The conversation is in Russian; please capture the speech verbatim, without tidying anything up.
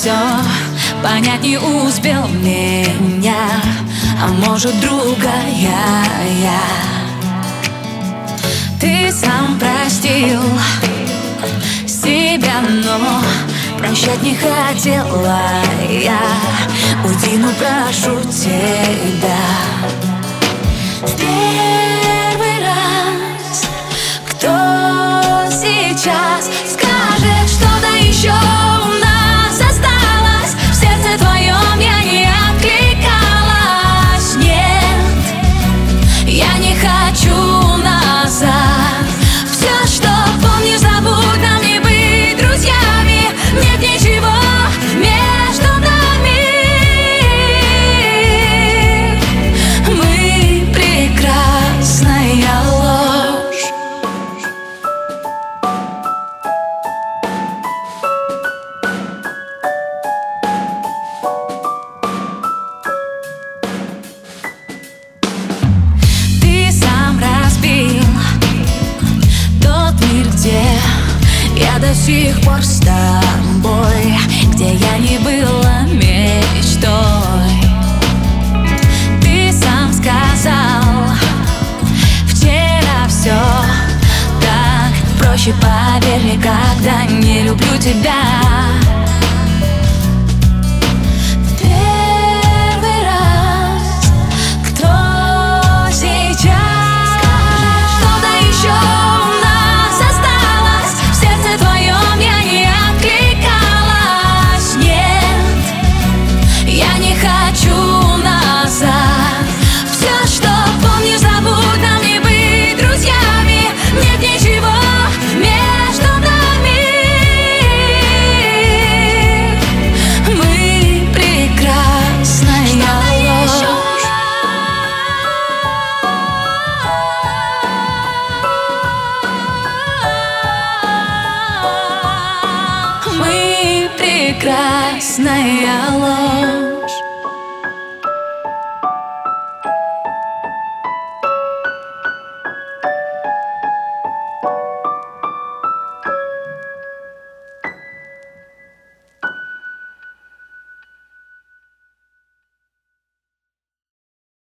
все понять не успел меня, а может другая я. Ты сам простил себя, но прощать не хотела я. Уйди, ну прошу тебя. В первый раз кто сейчас скажет что-то еще у нас осталось? В сердце твоем я не откликалась. Нет, я не хочу назад. Все, что помнишь, забудь, нам не быть друзьями. Нет ничего между нами. Мы прекрасная ложь. Ты сам разбил тот мир, где я до сих пор с тобой, где я не была мечтой. Ты сам сказал вчера все так проще, поверь мне, когда не люблю тебя. В первый раз кто сейчас что-то еще у нас осталось? В сердце твоем я не откликалась. Нет, я не хочу назад. Все, что помнишь, забудь, нам не быть друзьями. Нет ничего между нами. Мы прекрасная ложь. Мы прекрасная ложь.